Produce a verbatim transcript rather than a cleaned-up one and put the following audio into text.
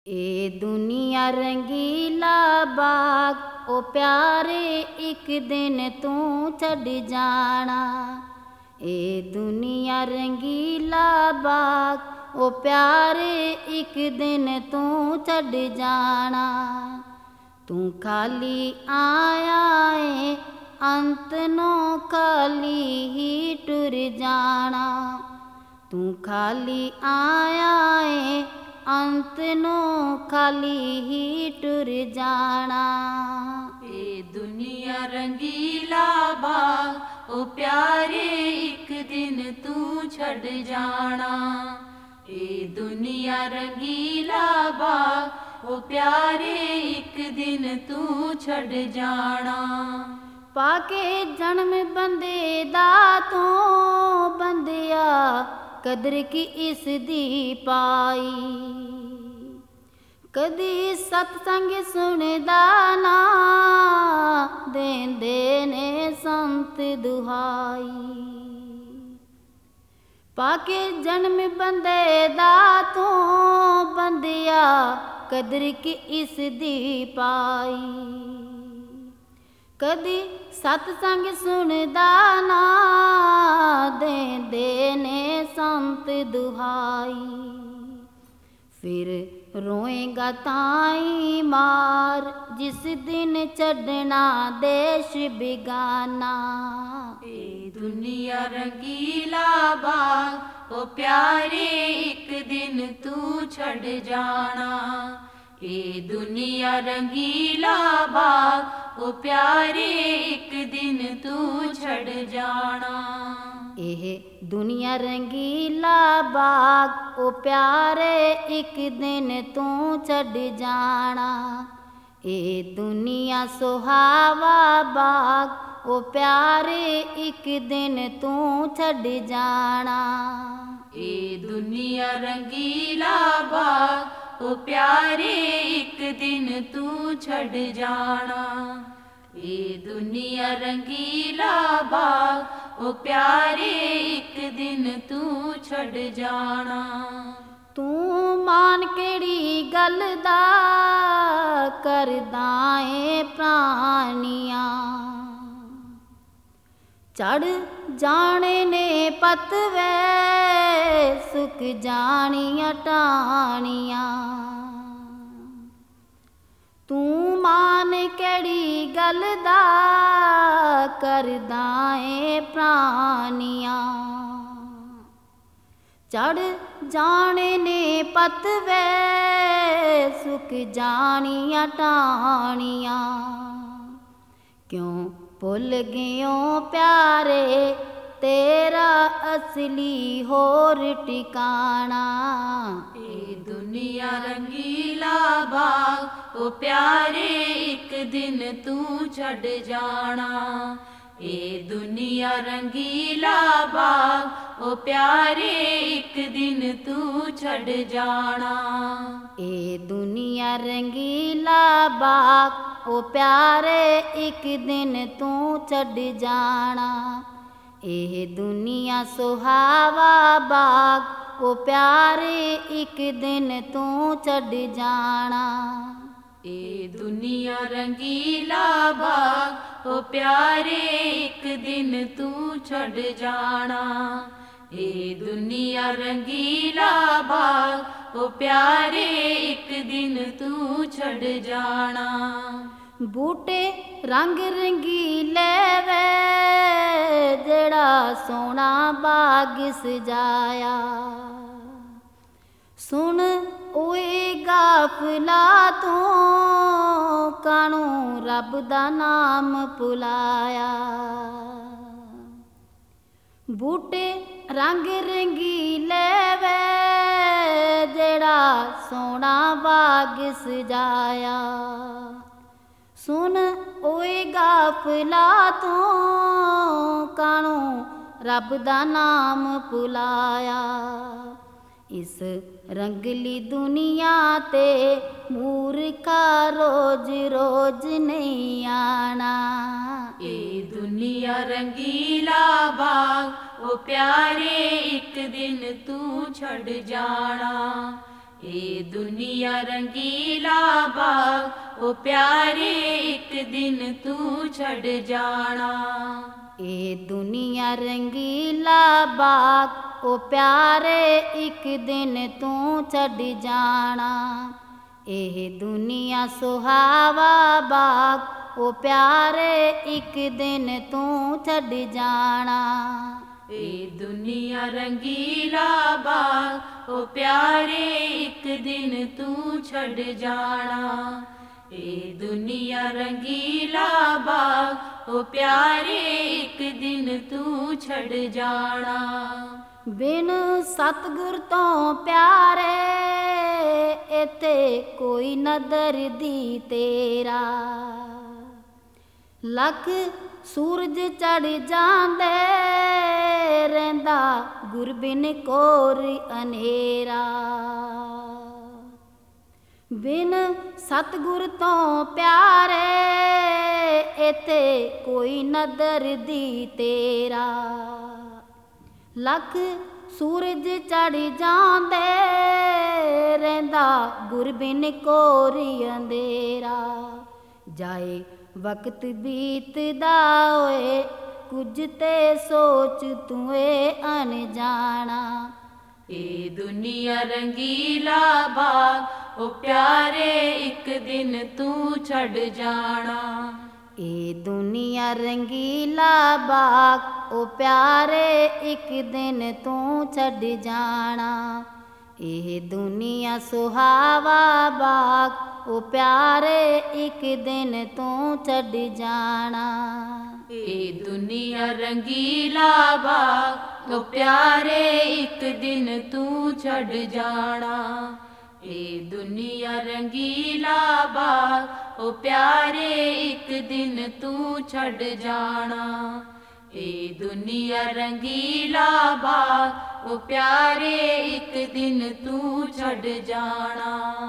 ए दुनिया रंगीला बाग ओ प्यारे एक दिन तू छड़ जाना। ए दुनिया रंगीला बाग ओ प्यारे एक दिन तू छड़ जाना। तू खाली आया है अंत नो खाली ही टुर जाना। तू खाली आया है अंत नो खाली ही टुर जाना। ए दुनिया रंगीला बाग ओ प्यारे एक दिन तू छड़ जाना। ए दुनिया रंगीला बाग ओ प्यारे एक दिन तू छड़ जाना। पाके जन्म बंदे दा तो बंदिया कदर की इस दी पाई। कदी सतसंग सुनदा ना देंदे ने संत दुहाई। पाके जन्म बंदे दा तो बंदिया कदर की इस दी पाई। कदी सतसंग सुनदा ना देंदे ने संत दुहाई। फिर रोएगा ताई मार जिस दिन छड़ना देश बिगाना। ए दुनिया रंगीला बाग ओ प्यारे एक दिन तू छड़ जाना। ए दुनिया रंगीला बाग ओ प्यारे एक दिन तू छड़ जाना। एह दुनिया रंगीला बाग ओ प्यारे एक दिन तू छड़ जाना। ए दुनिया सुहावा बाग ओ प्यारे एक दिन तू छड़ जाना। ए दुनिया रंगीला बाग ओ प्यारे एक दिन तू छड़ जाना। ए दुनिया रंगीला बाग ओ प्यारे एक दिन तू छड़ जाना। तू मान केड़ी गल दा करदा ए प्राणिया। चढ़ जाने ने पतवे सुख जानिया टानिया। तू मान केड़ी गल दा करदा ए प्राणिया। चढ़ जाने ने पतवे सुख जानिया टानिया। क्यों भुल गयो प्यारे तेरा असली होर ठिकाना। ए दुनिया रंगीला बाग ओ प्यारे एक दिन तू छड़ जाना। ए दुनिया रंगीला बाग ओ प्यारे एक दिन तू छड़ जाना। ए दुनिया रंगीला बाग ओ प्यारे एक दिन तू छड़ जाना। एह दुनिया सुहावा बाग ओ प्यारे एक दिन तू छड़ जाना। ए दुनिया रंगीला बाग ओ प्यारे एक दिन तू छड़ जाना। ए दुनिया रंगीला बाग ओ प्यारे एक दिन तू छड़ जाना। बूटे रंग रंगीले वे जेड़ा सोना बाग सजाया। सुन ओए गाफला तू कानू रब दा नाम भुलाया। बूटे रंग रंगीले वे जेड़ा सोना बाग सजाया। सुन ओए गाफला तू कानू रब दा नाम भुलाया। इस रंगली दुनिया ते मूर्खा रोज रोज नहीं आना। ए दुनिया रंगीला बाग ओ प्यारे एक दिन तू छड़ जाना। ਇਹ ਦੁਨੀਆ ਰੰਗੀਲਾ ਬਾਗ ਉਹ ਪਿਆਰੇ ਇੱਕ ਦਿਨ ਤੂੰ ਛੱਡ ਜਾਣਾ। ਇਹ ਦੁਨੀਆ ਰੰਗੀਲਾ ਬਾਗ ਉਹ ਪਿਆਰੇ ਇੱਕ ਦਿਨ ਤੂੰ ਛੱਡ ਜਾਣਾ। ਇਹ ਦੁਨੀਆ ਸੁਹਾਵਾ ਬਾਗ ਉਹ ਪਿਆਰੇ ਇੱਕ ਦਿਨ ਤੂੰ ਛੱਡ ਜਾਣਾ। ਇਹ ਦੁਨੀਆ ਰੰਗੀਲਾ ਬਾਗ ਉਹ ਪਿਆਰੇ ਇੱਕ ਦਿਨ ਤੂੰ ਛੱਡ ਜਾਣਾ। ਇਹ ਦੁਨੀਆ ਰੰਗੀਲਾ ਬਾਗ ਉਹ ਪਿਆਰੇ ਇੱਕ ਦਿਨ ਤੂੰ ਛੱਡ ਜਾਣਾ। ਬਿਨ ਸਤਿਗੁਰ ਤੋਂ ਪਿਆਰੇ ਇੱਥੇ ਕੋਈ ਨਦਰ ਦੀ ਤੇਰਾ। ਲੱਖ ਸੂਰਜ ਚੜ ਜਾਂਦੇ ਰਹਿੰਦਾ ਗੁਰ ਬਿਨ ਕੋਰ ਅਨੇਰਾ। ਬਿਨ ਸਤਿਗੁਰ ਤੋਂ ਪਿਆਰੇ ਇੱਥੇ ਕੋਈ ਨਦਰ ਦੀ ਤੇਰਾ। ਲੱਖ ਸੂਰਜ ਚੜ ਜਾਂਦੇ ਰਹਿੰਦਾ ਗੁਰ ਬਿਨ ਕੋਰੀ ਅੰਧੇਰਾ। ਜਾਏ ਵਕਤ ਬੀਤਦਾ ਹੋਏ ਕੁਝ ਤੇ ਸੋਚ ਤੂੰ ਏ ਅਣਜਾਣਾ। ਇਹ ਦੁਨੀਆ ਰੰਗੀਲਾ ਬਾਗ ਉਹ ਪਿਆਰੇ ਇੱਕ ਦਿਨ ਤੂੰ ਛੱਡ ਜਾਣਾ। ਇਹ ਦੁਨੀਆ ਰੰਗੀਲਾ ਬਾਗ ਉਹ ਪਿਆਰੇ ਇੱਕ ਦਿਨ ਤੂੰ ਛੱਡ ਜਾਣਾ। ਇਹ ਦੁਨੀਆ ਸੁਹਾਵਾ ਬਾਗ ਉਹ ਪਿਆਰੇ ਇੱਕ ਦਿਨ ਤੂੰ ਛੱਡ ਜਾਣਾ। ਇਹ ਦੁਨੀਆ ਰੰਗੀਲਾ ਬਾਗ ਉਹ ਪਿਆਰੇ ਇੱਕ ਦਿਨ ਤੂੰ ਛੱਡ ਜਾਣਾ। ਇਹ ਦੁਨੀਆ ਰੰਗੀਲਾ ਬਾਗ ਉਹ ਪਿਆਰੇ ਇੱਕ ਦਿਨ ਤੂੰ ਛੱਡ ਜਾਣਾ। ਇਹ ਦੁਨੀਆ ਰੰਗੀਲਾ ਬਾਗ ਉਹ ਪਿਆਰੇ ਇੱਕ ਦਿਨ ਤੂੰ ਛੱਡ ਜਾਣਾ।